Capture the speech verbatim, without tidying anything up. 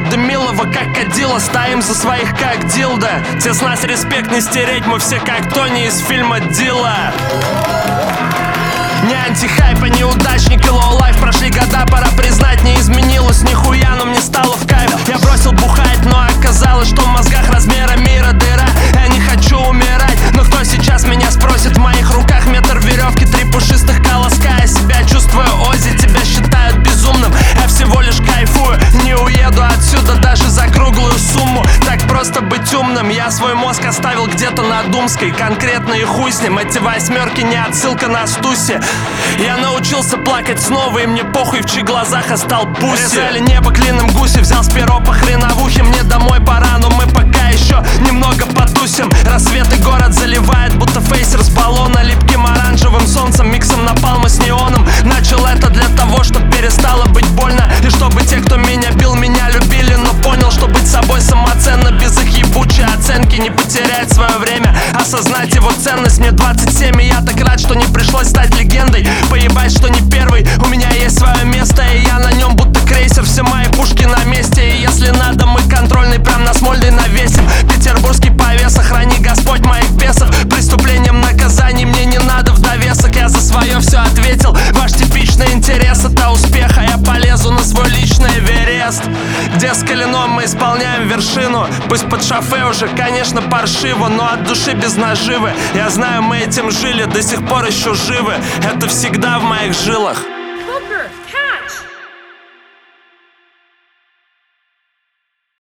дымилова, как кадила. Стоим за своих, как дилда. Те с нас респект не стереть, мы все как Тони из фильма Дила. Не антихайп, а неудачник и лоу-лайф. Прошли года, пора признать, не изменилось нихуя, но мне стало в кайф. Я бросил бухать, но оказалось, что в мозгах размера мира дыра. Я не хочу умирать, но кто сейчас меня спросит? В моих руках метр веревки, три пушистых колоска. Я себя чувствую Оззи, тебя считают безумным. Я всего лишь кайфую, не уеду отсюда даже за круглую сумму. Так просто быть умным. Я свой мозг оставил где-то на Думской. Конкретно и хуй с ним. Эти восьмерки не отсылка на Стусе. Я научился плакать снова, и мне похуй, в чьих глазах я стал пусси. Резали небо клином гуси, взял с перо по хреновухе. Мне домой пора, но мы пока еще немного потусим. Рассвет и город заливает, будто фейсер с баллона. Липким оранжевым солнцем, миксом напалма с неоном. Начал это для того, чтобы перестало быть больно. И чтобы те, кто меня бил, меня любили. Но понял, что быть собой самоценно, без их ебучей оценки. Не потерять свое время, осознать его ценность. Мне двадцать семь, и я так рад, что не пришлось стать легендой. Поебать, что не первый, у меня есть свое место, и я на нем будто крейсер. Все мои пушки на месте, и если надо, мы контрольный прям на Смольный навесим. Петербургский повес, охрани Господь моих бесов. Преступлением наказаний мне не надо в довесок. Я за свое все ответил, ваш типичный интерес — это успех, а я полезу на свой личный Эверест, где с коленом мы исполняем вершину. Пусть под шофе уже, конечно, паршиво, но от души без наживы. Я знаю, мы этим жили, до сих пор еще живы. Это всегда в моих жилах.